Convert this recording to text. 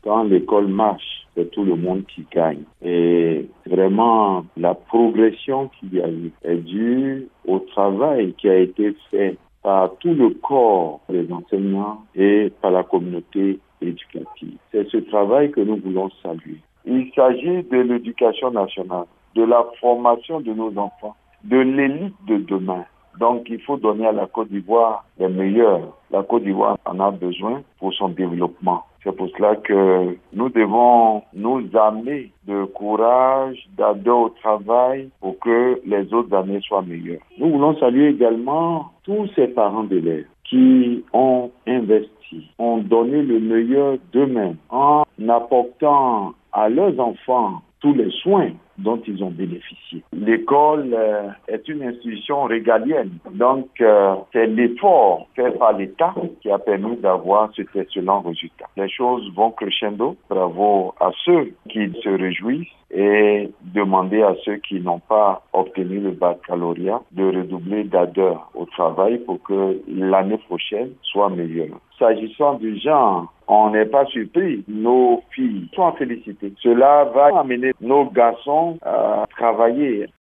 quand l'école marche, c'est tout le monde qui gagne. Et vraiment, la progression qu'il y a eu est due au travail qui a été fait par tout le corps des enseignants et par la communauté éducative. C'est ce travail que nous voulons saluer. Il s'agit de l'éducation nationale, de la formation de nos enfants, de l'élite de demain. Donc, il faut donner à la Côte d'Ivoire les meilleurs. La Côte d'Ivoire en a besoin pour son développement. C'est pour cela que nous devons nous armer de courage, d'ardeur au travail pour que les autres années soient meilleures. Nous voulons saluer également tous ces parents d'élèves qui ont investi, ont donné le meilleur d'eux-mêmes en apportant à leurs enfants tous les soins dont ils ont bénéficié. L'école est une institution régalienne, donc c'est l'effort fait par l'État qui a permis d'avoir cet excellent résultat. Les choses vont crescendo. Bravo à ceux qui se réjouissent et demander à ceux qui n'ont pas obtenu le baccalauréat de redoubler d'ardeur au travail pour que l'année prochaine soit meilleure. S'agissant du genre, on n'est pas surpris. Nos filles sont félicitées. Cela va amener nos garçons à travailler